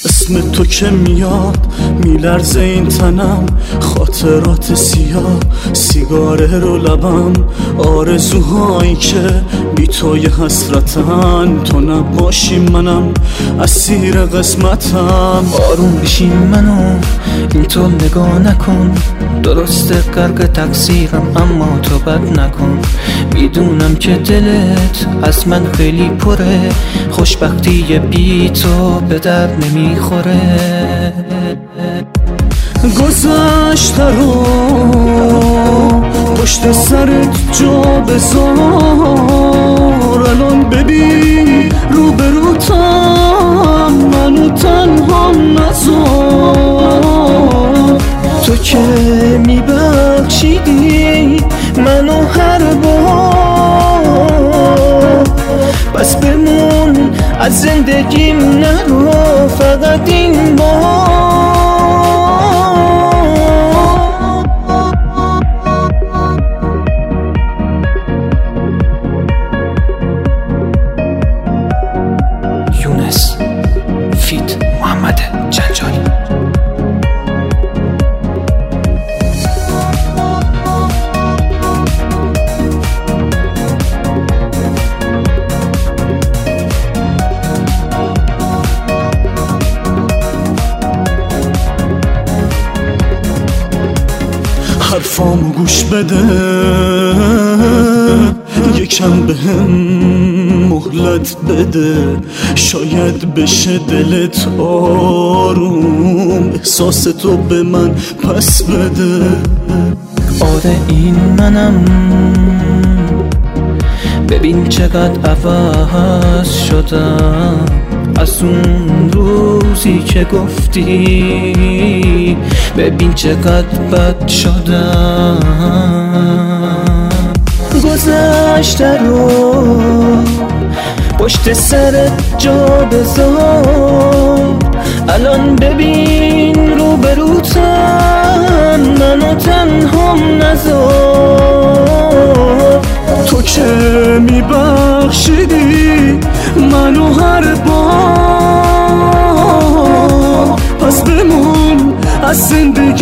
اسم تو که میاد میلرزه این تنم، خاطرات سیاه سیگاره رو لبم، آرزوهایی که بی توی حسرتن، تو نباشی منم اسیر قسمتم. آروم بشین منو اینطور نگاه نکن، درسته غرق تقصیرم اما تو بد نکن. میدونم که دلت از من خیلی پره، خوشبختی بی تو به درد نمیخوره. گذشته رو پشت سرت جا بذار، الان ببین روبروتم، منو تنها نذار. تو که میبخشیدی منو هر بار، بس بمون از زندگیم نرو فقط این بار. یونس فیت محمد جنجالی. حرفامو گوش بده، یکم بهم مهلت بده، شاید بشه دلت آروم، احساس تو به من پس بده. آره این منم، ببین چقدر عوض شدم از اون روزی که گفتی، ببین چقدر بد شدم. گذشته رو پشت سرت جا بذار، الان ببین روبروتم، منو تنها نذار. تو که میبخشیدی منو هر بار، پس بمون از زندگی